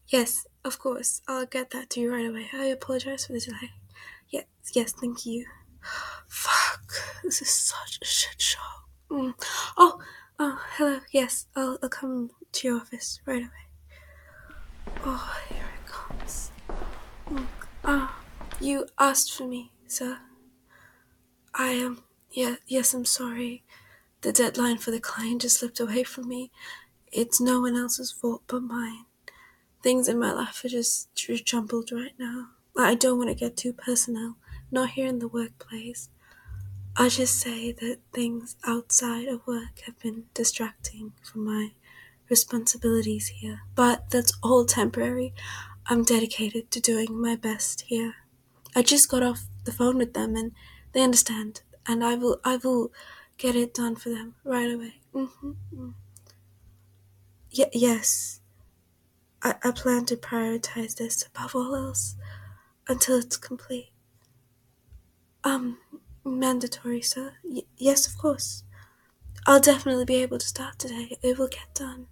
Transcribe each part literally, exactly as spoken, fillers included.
Yes, of course. I'll get that to you right away. I apologize for the delay. Yes, yes, thank you. Fuck, this is such a shit show. Mm. Oh, oh, hello. Yes, I'll, I'll come to your office right away. Oh, here it comes. Mm. Ah, you asked for me, sir. I am. Um, yeah, yes, I'm sorry. The deadline for the client just slipped away from me. It's no one else's fault but mine. Things in my life are just jumbled right now. I don't want to get too personal, not here in the workplace. I'll just say that things outside of work have been distracting from my responsibilities here. But that's all temporary. I'm dedicated to doing my best here. I just got off the phone with them and they understand. And I will I will get it done for them right away. Mm-hmm. Y- yes, I, I plan to prioritize this above all else until it's complete. Um, mandatory, sir. Y- yes, of course. I'll definitely be able to start today. It will get done.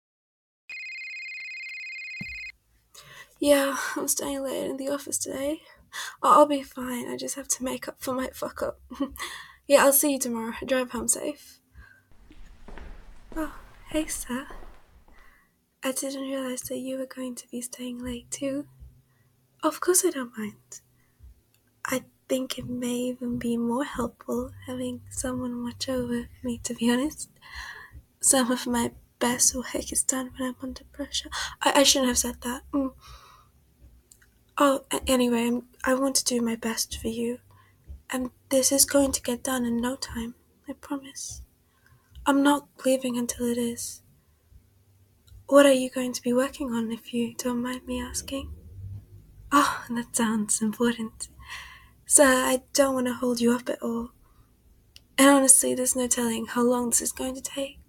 Yeah, I'm staying late in the office today. I'll, I'll be fine. I just have to make up for my fuck up. Yeah, I'll see you tomorrow. Drive home safe. Oh, hey, sir. I didn't realize that you were going to be staying late too. Of course, I don't mind. I think it may even be more helpful having someone watch over me, to be honest. Some of my best work is done when I'm under pressure. I, I shouldn't have said that. Mm. Oh, anyway, I'm, I want to do my best for you. And this is going to get done in no time. I promise. I'm not leaving until it is. What are you going to be working on, if you don't mind me asking? Oh, that sounds important. Sir, I don't want to hold you up at all. And honestly, there's no telling how long this is going to take.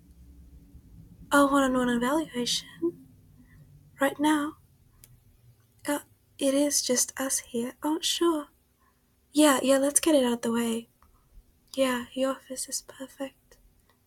A one-on-one evaluation? Right now? Uh, it is just us here. Oh, sure. Yeah, yeah, let's get it out the way. Yeah, your office is perfect.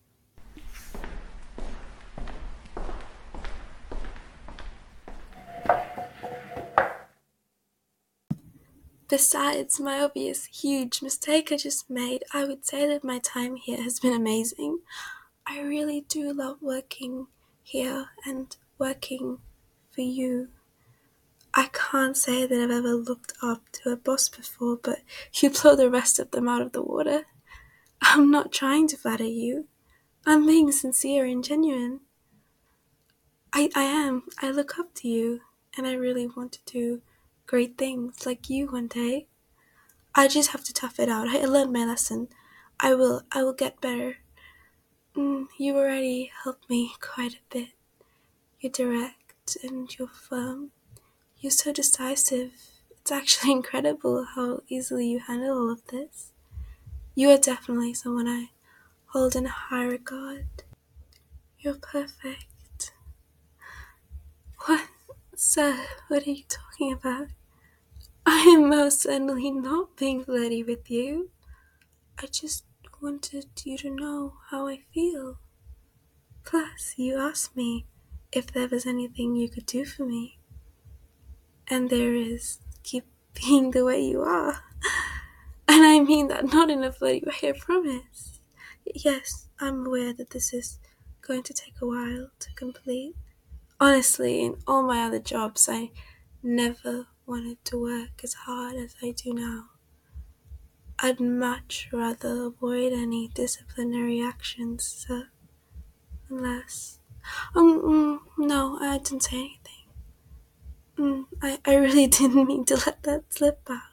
Besides my obvious huge mistake I just made, I would say that my time here has been amazing. I really do love working here and working for you. I can't say that I've ever looked up to a boss before, but you blow the rest of them out of the water. I'm not trying to flatter you. I'm being sincere and genuine. I, I am. I look up to you, and I really want to do great things like you one day. I just have to tough it out. I learned my lesson. I will. I will get better. Mm, you already helped me quite a bit. You're direct and you're firm. You're so decisive. It's actually incredible how easily you handle all of this. You are definitely someone I hold in high regard. You're perfect. What? Sir, what are you talking about? I am most certainly not being flirty with you. I just wanted you to know how I feel. Plus, you asked me if there was anything you could do for me. And there is. Keep being the way you are. And I mean that not in a flirty way, I promise. Yes, I'm aware that this is going to take a while to complete. Honestly, in all my other jobs, I never wanted to work as hard as I do now. I'd much rather avoid any disciplinary actions, sir. Unless. Um, mm, no, I didn't say anything. Mm, I, I really didn't mean to let that slip out.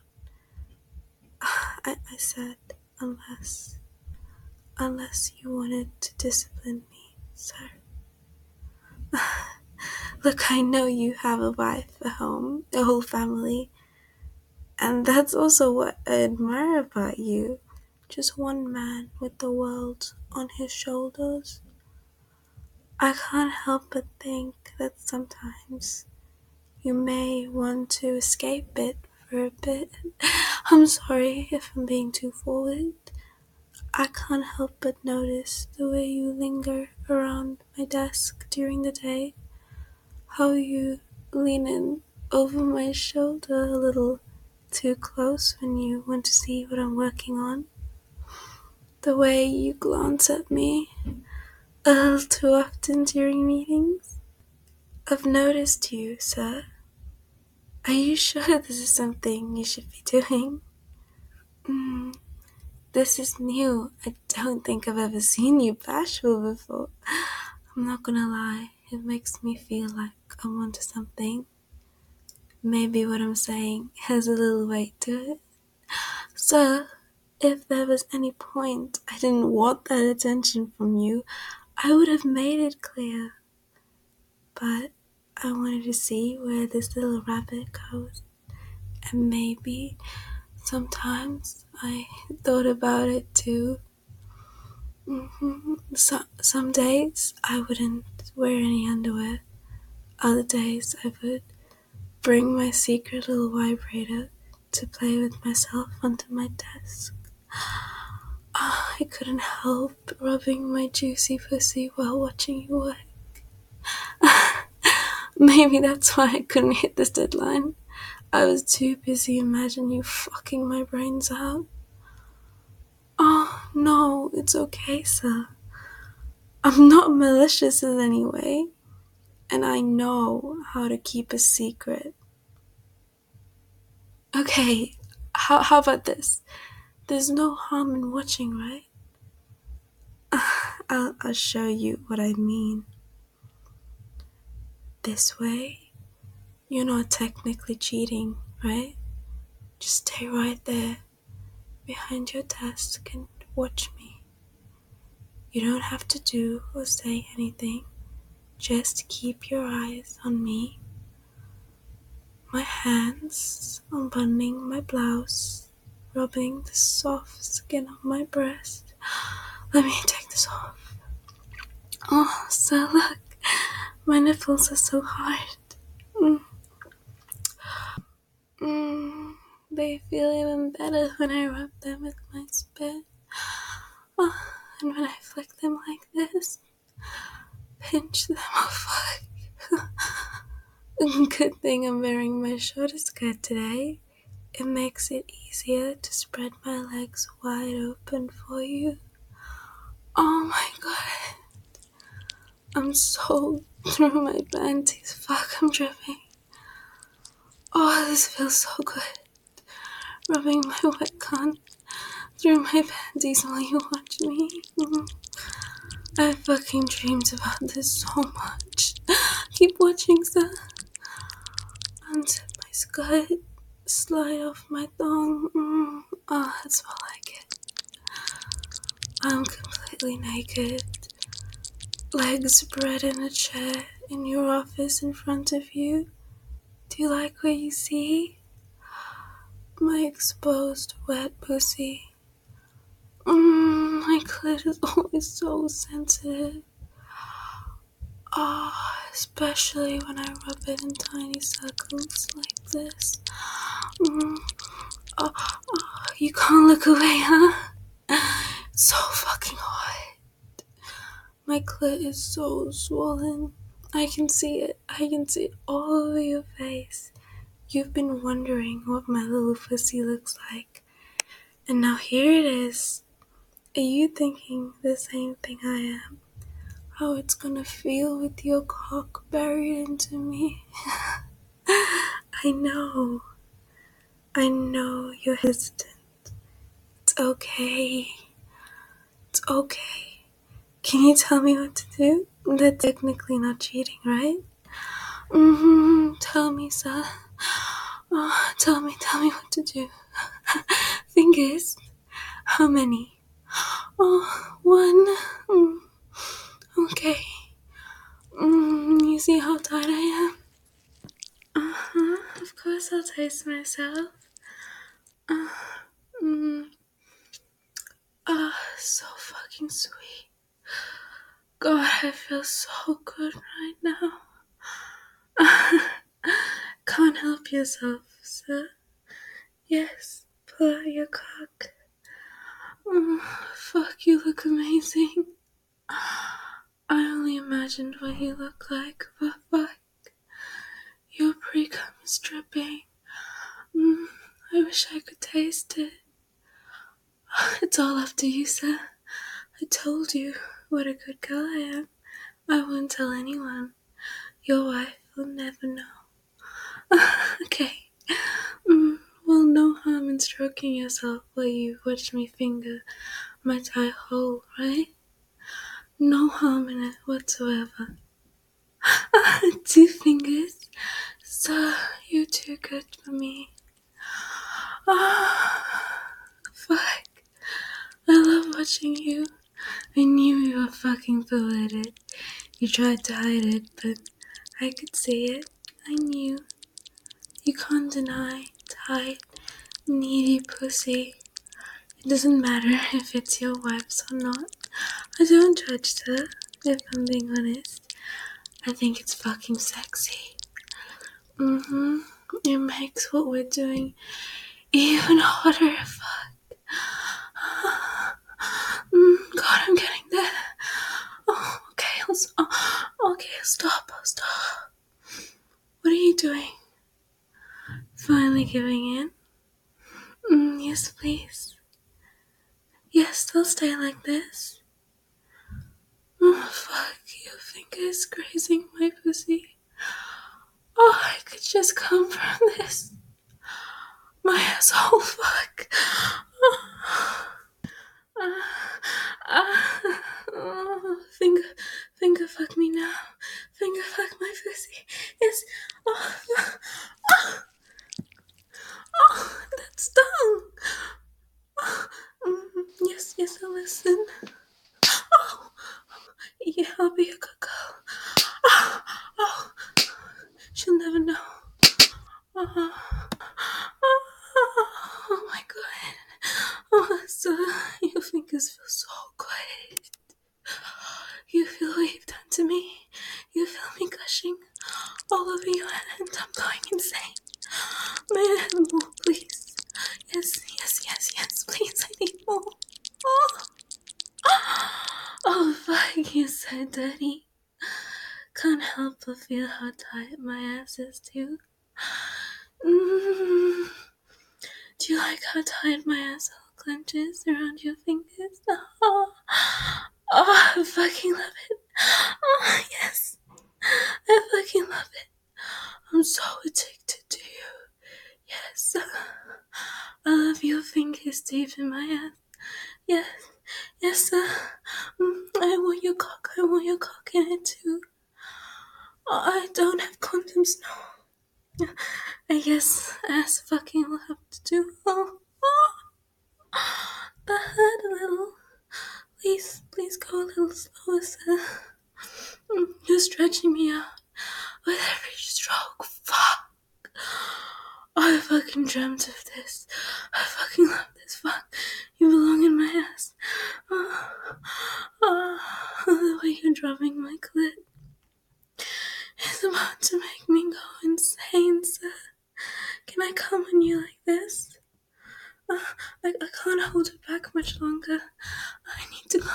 I, I said, unless. Unless you wanted to discipline me, sir. Look, I know you have a wife, a home, a whole family, and that's also what I admire about you. Just one man with the world on his shoulders. I can't help but think that sometimes you may want to escape it for a bit. I'm sorry if I'm being too forward. I can't help but notice the way you linger around my desk during the day, how you lean in over my shoulder a little too close when you want to see what I'm working on. The way you glance at me a little too often during meetings. I've noticed you, sir. Are you sure this is something you should be doing? Mm, this is new. I don't think I've ever seen you bashful before. I'm not gonna lie, it makes me feel like I'm onto something. Maybe what I'm saying has a little weight to it. Sir, if there was any point I didn't want that attention from you, I would have made it clear. But I wanted to see where this little rabbit goes. And maybe sometimes I thought about it too. Mm-hmm. So, some days I wouldn't wear any underwear. Other days I would bring my secret little vibrator to play with myself under my desk. Oh, I couldn't help rubbing my juicy pussy while watching you work. Maybe that's why I couldn't hit this deadline. I was too busy imagining you fucking my brains out. Oh, no, it's okay, sir. I'm not malicious in any way, and I know how to keep a secret. Okay, how, how about this? There's no harm in watching, right? I'll, I'll show you what I mean. This way, you're not technically cheating, right? Just stay right there behind your desk and watch me. You don't have to do or say anything. Just keep your eyes on me. My hands unbuttoning my blouse, rubbing the soft skin of my breast. Let me take this off. Oh, so look, my nipples are so hard. Mm. Mm. They feel even better when I rub them with my spit. Oh, and when I flick them like this, pinch them. Oh, fuck. Good thing I'm wearing my shorter skirt today. It makes it easier to spread my legs wide open for you. Oh my god. I'm so through my panties. Fuck, I'm dripping. Oh, this feels so good. Rubbing my wet cunt through my panties while you watch me. Mm. I fucking dreamed about this so much. Keep watching, sir. Unzip my skirt. Slide off my thong. Mm. Oh, that's all I get. I'm completely naked. Legs spread in a chair in your office in front of you. Do you like what you see? My exposed wet pussy. Mm, my clit is always so sensitive. Oh, especially when I rub it in tiny circles like this. Mm. Oh, oh, you can't look away, huh? It's so fucking hot. My clit is so swollen. I can see it. I can see it all over your face. You've been wondering what my little pussy looks like. And now here it is. Are you thinking the same thing I am? How it's gonna feel with your cock buried into me? I know. I know you're hesitant. It's okay. It's okay. Can you tell me what to do? That's technically not cheating, right? Mm-hmm. Tell me, sir. Oh, tell me, tell me what to do. Fingers? How many? Oh, one. Mm. Okay. Mm, you see how tight I am? Uh-huh. Of course I'll taste myself. Uh, mm. Ah, oh, so fucking sweet. God, I feel so good right now. Can't help yourself, sir. Yes, pull out your cock. Oh, fuck, you look amazing. I only imagined what you look like, but fuck, you're cum is dripping. Mm, I wish I could taste it. It's all up to you, sir. I told you what a good girl I am. I won't tell anyone. Your wife will never know. Okay. Mm, well, no harm in stroking yourself while you watch me finger my tie hole, right? No harm in it whatsoever. Two fingers. So, you're too good for me. Ah, fuck. I love watching you. I knew you were fucking perverted. You tried to hide it, but I could see it. I knew. You can't deny tight, needy pussy. It doesn't matter if it's your wife's or not. I don't judge, sir, if I'm being honest. I think it's fucking sexy. Mm-hmm. It makes what we're doing even hotter. Fuck. Mm, God, I'm getting there. Oh, okay, I'll, oh, okay, stop, stop. What are you doing? Finally giving in? Mm, yes, please. Yes, they'll stay like this. Oh, fuck, your fingers grazing my pussy. Oh, I could just come from this. My asshole, fuck. Uh, uh, oh, finger, finger fuck me now. Finger fuck my pussy. Yes. Oh, oh, oh, that stung. Oh, mm, yes, yes, I'll listen. Oh, yeah, I'll be a good girl. Oh, oh, she'll never know. Uh-huh. Oh, oh my god. Oh, so your fingers feel so good. You feel what you've done to me. You feel me gushing all over your hand. I'm going insane. May I have more, please? Yes, yes, yes, yes, please. I need more. Oh, oh fuck, you're so dirty. Can't help but feel how tight my ass is too. Mm. Do you like how tight my asshole clenches around your fingers? Oh, oh, I fucking love it. Oh, yes. I fucking love it. I'm so addicted to you. Yes. I love your fingers deep in my ass. Yes. Yes, uh, mm, I want your cock. I want your cock in it too. Oh, I don't have condoms, no. I guess ass fucking will have to do. Oh, oh. That hurt a little. Please, please go a little slower, sir. Mm, you're stretching me out with every stroke. Fuck. I fucking dreamt of this. I fucking love this. Fuck. You belong in my ass. Oh, oh, the way you're drumming my clit is about to make me go insane, sir. Can I come on you like this? Uh, I, I can't hold it back much longer. I need to go.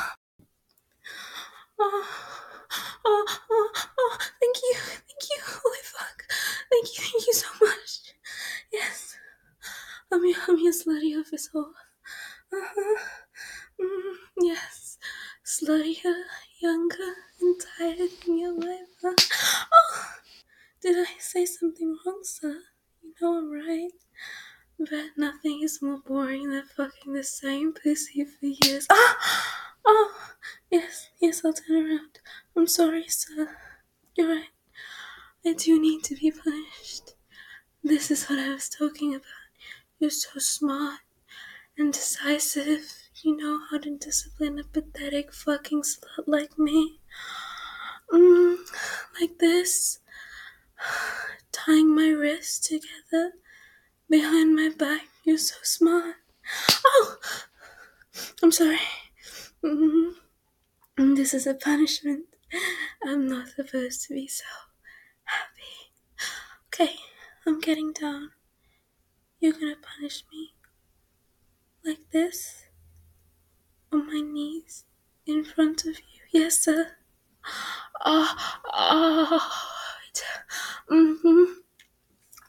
Oh, oh, oh, oh, thank you, thank you, holy fuck. Thank you, thank you so much. Yes, I'm your, I'm your slutty officer. Uh-huh. Mm, yes, sluttier, younger, and tighter than your life. Huh? Oh, did I say something wrong, sir? You know I'm right. But nothing is more boring than fucking the same pussy for years. Ah! Oh! Yes, yes, I'll turn around. I'm sorry, sir. You're right. I do need to be punished. This is what I was talking about. You're so smart and decisive. You know how to discipline a pathetic fucking slut like me. Mm, like this. Tying my wrists together behind my back. You're so smart. Oh! I'm sorry. Mm-hmm. This is a punishment. I'm not supposed to be so happy. Okay, I'm getting down. You're gonna punish me like this on my knees in front of you. Yes, sir. Ah, ah. Mm-hmm.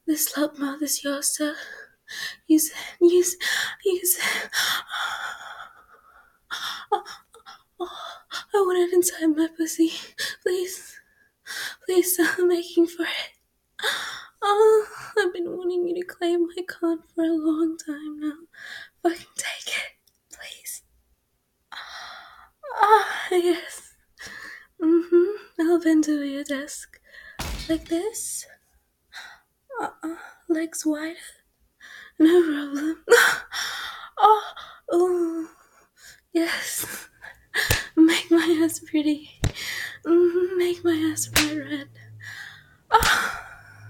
This love mouth is yours, sir. Use it, use it, use it. Oh, oh, I want it inside my pussy. Please, please, sir, I'm making for it. Oh, I've been wanting you to claim my con for a long time now. Fucking take it, please. Ah, yes. Mm-hmm. I'll bend over your desk. Like this. Uh-uh. Legs wider. No problem. Oh, oh. Yes. Make my ass pretty. Mm-hmm. Make my ass bright red. Oh.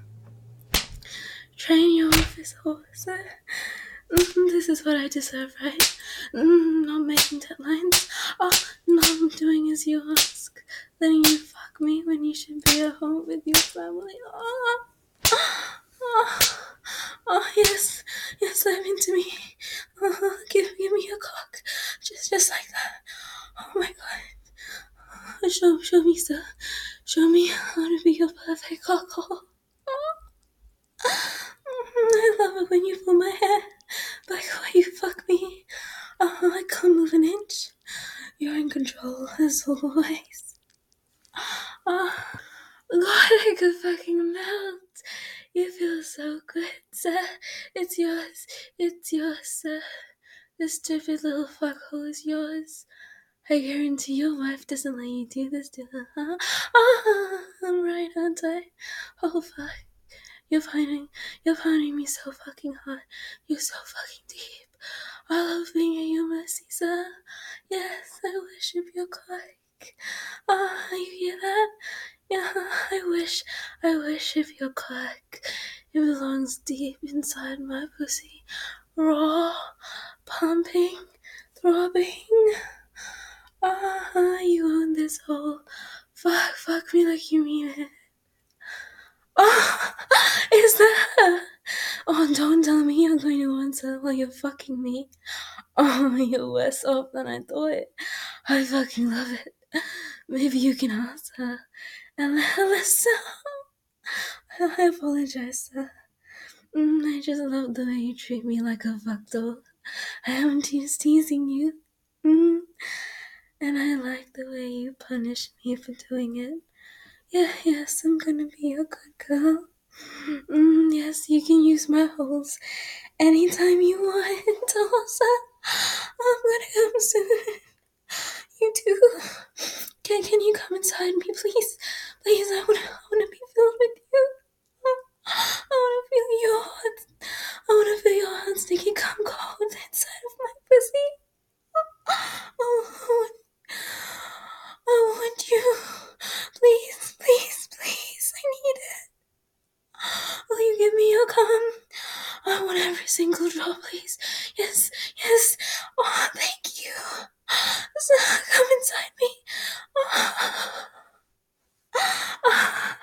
Train your office horse. Mm-hmm. This is what I deserve, right? Mm-hmm. Not making deadlines. Oh, no, I'm doing as you ask. Letting you fuck me when you should be at home with your family. Oh, oh, oh yes, yes, let into me. Uh-huh. Give, give me a cock, just, just like that. Oh my god. Show, show me, sir. Show me how to be your perfect cock. Oh. I love it when you pull my hair, like why you fuck me. Uh-huh. I can't move an inch. You're in control as always. Oh, God, I could fucking melt. You feel so good, sir. It's yours. It's yours, sir. This stupid little fuckhole is yours. I guarantee your wife doesn't let you do this to her, huh? Ah, I'm right, aren't I? Oh, fuck. You're finding, you're finding me so fucking hot. You're so fucking deep. I love being at your mercy, sir. Yes, I worship your cock. Ah, you hear that? Yeah, I wish, I worship your cock. It belongs deep inside my pussy. Raw, pumping, throbbing. Ah, you own this whole. Fuck, fuck me like you mean it. Oh, is that? Oh, don't tell me you're going to answer while you're fucking me. Oh, you're worse off than I thought. I fucking love it. Maybe you can answer and let her listen. I apologize, sir. Mm, I just love the way you treat me like a fuck doll. I am just teasing you. Mm, and I like the way you punish me for doing it. Yeah, yes, I'm gonna be a good girl. Mm, yes, you can use my holes anytime you want. Also, I'm gonna come soon. You too. Can can you come inside me, please? Please, I wanna I wanna be filled with you. I wanna feel your heart. I wanna feel your heart sticky cum cold inside of my pussy. Oh, I want, I want you. Please, please, please. I need it. Will you give me your cum? I want every single drop, please. Yes, yes. Oh, thank you. So, come inside me. Oh. Oh.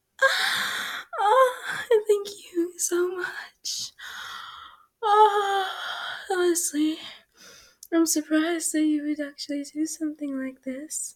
Oh, thank you so much. Oh, honestly, I'm surprised that you would actually do something like this.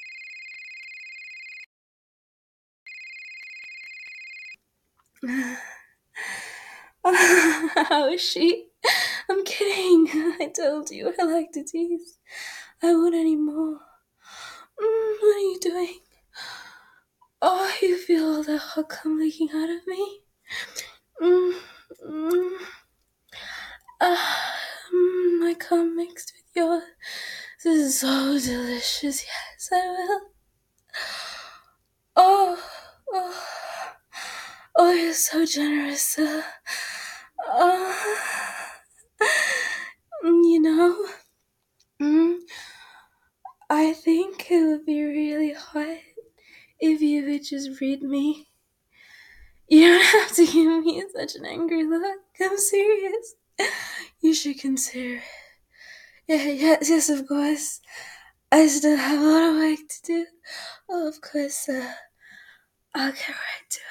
How is she? I'm kidding. I told you I like to tease. I want any more. Mm, what are you doing? Oh, you feel all that hot cum leaking out of me? Mm, mm. Ah, mm, my cum mixed with yours. This is so delicious. Yes, I will. Oh, oh, oh, you're so generous, sir. Oh, you know, mm, I think it would be really hot if you would just read me. You don't have to give me such an angry look. I'm serious. You should consider it. Yeah, yes, yes, of course. I still have a lot of work to do. Oh, of course, uh, I'll get right to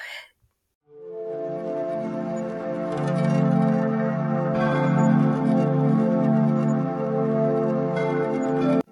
it.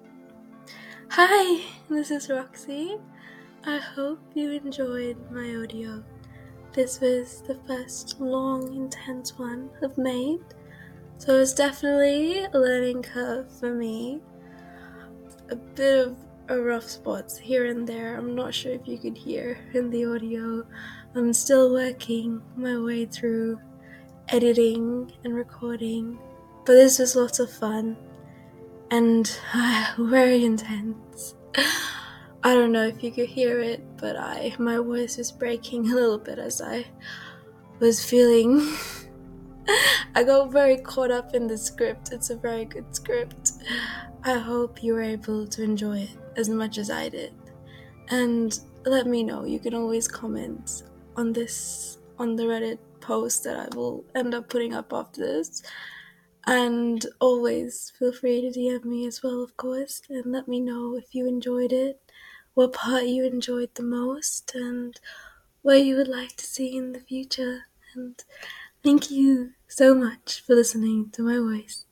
Hi, this is Roxy. I hope you enjoyed my audio. this was the first long, intense one I've made. So it's definitely a learning curve for me. A bit of a rough spots here and there. I'm not sure if you could hear in the audio. I'm still working my way through editing and recording, but this was lots of fun and uh, very intense. I don't know if you could hear it, but I my voice was breaking a little bit as I was feeling. I got very caught up in the script. It's a very good script. I hope you were able to enjoy it as much as I did. And let me know. You can always comment on this, on the Reddit post that I will end up putting up after this. And always feel free to D M me as well, of course, and let me know if you enjoyed it, what part you enjoyed the most, and what you would like to see in the future. And thank you so much for listening to my voice.